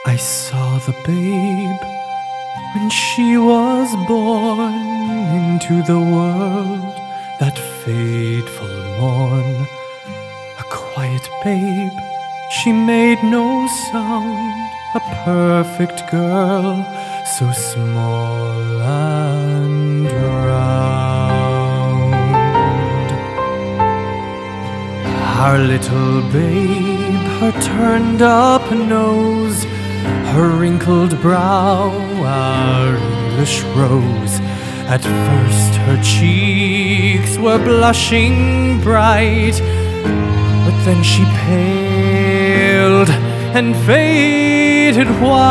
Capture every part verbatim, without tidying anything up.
I saw the babe when she was born into the world that fateful morn. A quiet babe, she made no sound, a perfect girl, so small and round. Our little babe, her turned up nose, her wrinkled brow, our English rose. At first her cheeks were blushing bright, but then she paled and faded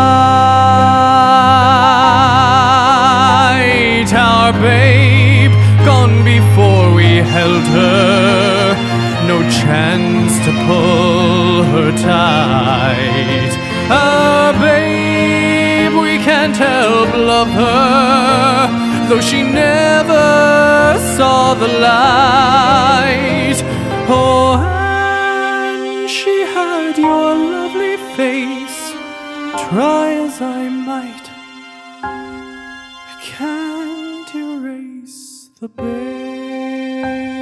white. Our babe, gone before we held her, no chance to pull her tight. Our babe, we can't help love her, though she never saw the light. Oh, and she had your lovely face, try as I might, I can't erase the babe.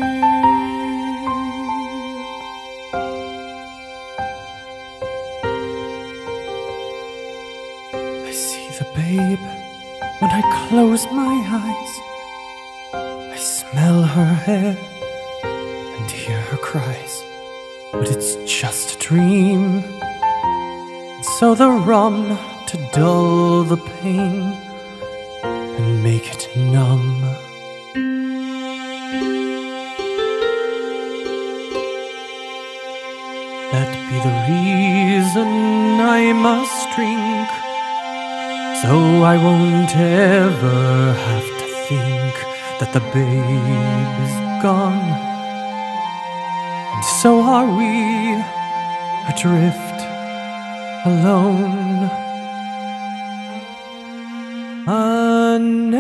I see the babe when I close my eyes. I smell her hair and hear her cries, but it's just a dream. And so the rum to dull the pain and make it numb. That be the reason I must drink, so I won't ever have to think that the babe is gone. And so are we adrift, alone, unending.